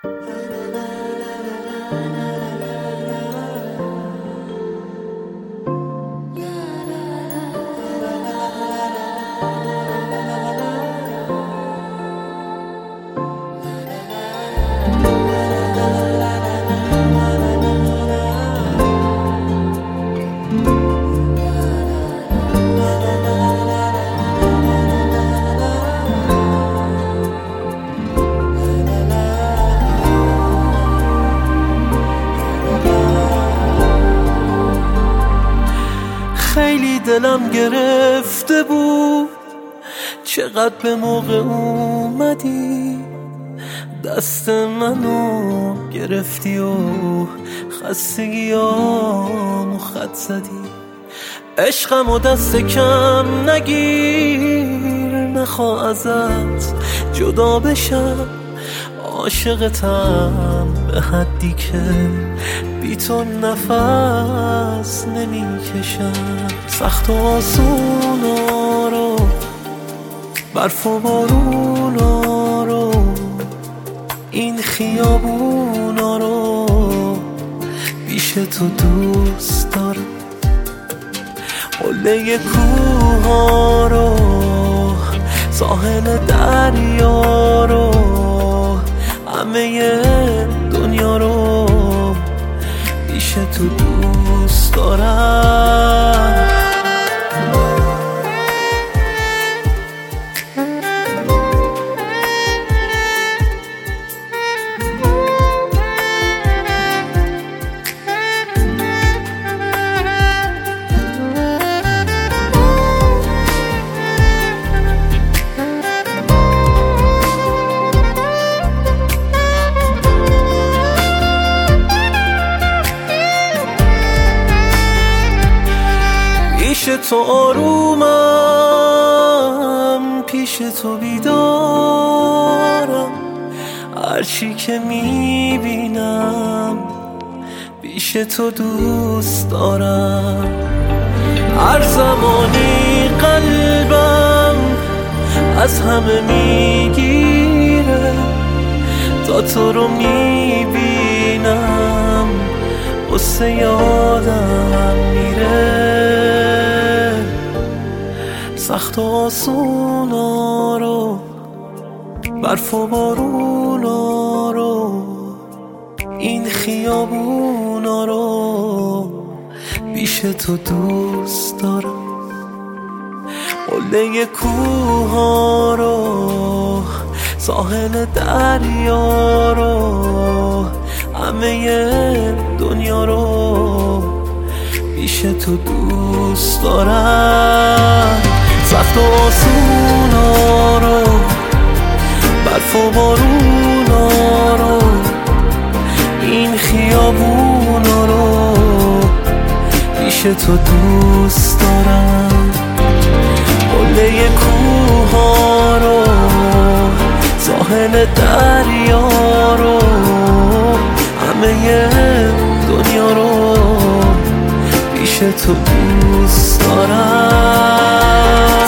خیلی دلم گرفته بود چقدر به موقع اومدی، دست منو گرفتی و خستگیامو خط زدی. عشقمو دست کم نگیر، نخواه ازت جدا بشم، عاشقتم به حدی که بی تو نفس نمیکشم. سخت و آسونا رو، برف و بارونا رو، این خیابونا رو پیش تو دوست دارم. قله کوها رو، ساحل دریا رو، همه دنیا رو پیش تو دوست دارم. پیش تو آرومم، پیش تو بیدارم، هرچی که میبینم پیش تو دوست دارم. هر زمانی قلبم از همه میگیره، تا تو رو میبینم قصه یادم میره. سخت و آسونا رو، برف و بارونا رو، این خیابونا رو پیش تو دوست دارم. قله کوها رو، ساحل دریا رو، همه دنیا رو پیش تو دوست دارم. سخت و آسونا رو، برف و بارونا رو، این خیابونا رو پیش تو دوست دارم. قله کوها رو، ساحل دریا رو، همه دنیا رو پیش تو دوست دارم.